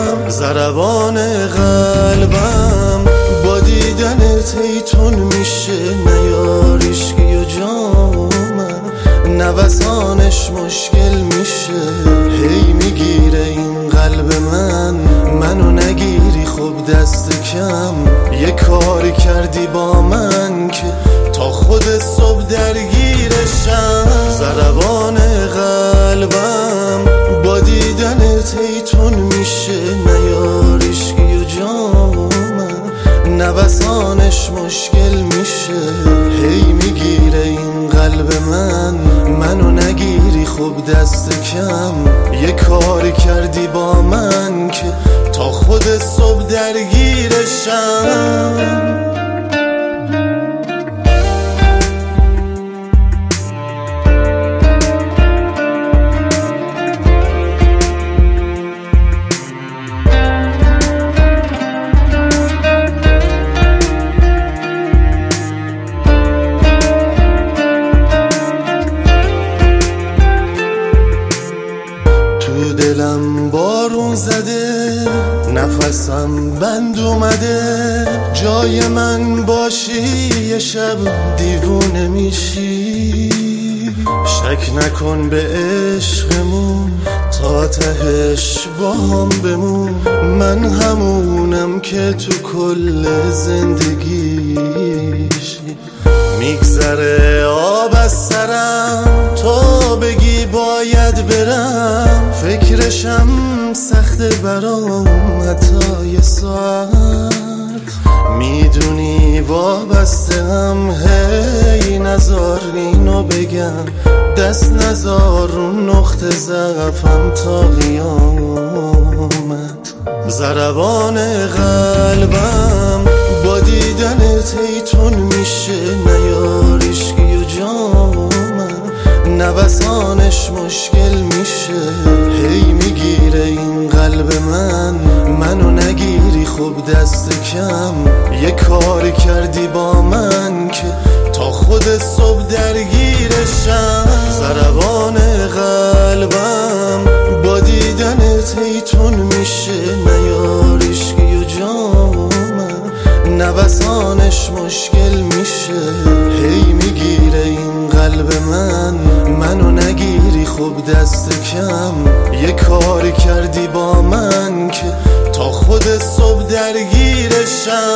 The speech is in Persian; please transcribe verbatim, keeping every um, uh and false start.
ضربان قلبم با دیدنت هیتون میشه، نیاریشگی و جامم نوسانش مشکل میشه. هی میگیره این قلب من، منو نگیری خب دست کم. یه کاری کردی با من که تا خود صبح درگیرشم. ضربان قلبم با دیدنت هیتون میشه، نیاریشگی و جامم نوسانش مشکل میشه. هی میگیره این قلب من، منو نگیری خب دست کم. یه کاری کردی با من که تا خود صبح درگیرشم. دلم بارون زده، نفسم بند اومده. جای من باشی یه شب دیوونه میشی. شک نکن به عشقمون، تا تهش با هم بمون. من همونم که تو کل زندگیش میگذره آب از سرم. تو بگی باید برم، فکرشم سخته برام حتی یه ساعت. میدونی وابسته هم، هی نزار اینو بگم. دست نزار رو نقطه ضعفم تا قیامت. ضربان قلبم با دیدنت هیتون میشه، نیاریشگی و جامم نوسانش مشکل میشه. هی میگیره این قلب من، منو نگیری خب دست کم. یه کاری کردی با من که تا خود صبح درگیرشم. ضربان قلبم با دیدنت هیتون میشه، نیاریشگی و جامم نوسانش مشکل میشه. هی میگیره این قلب من، منو نگیری خب دست کم. یه کاری کردی با من که تا خود صبح درگیرشم.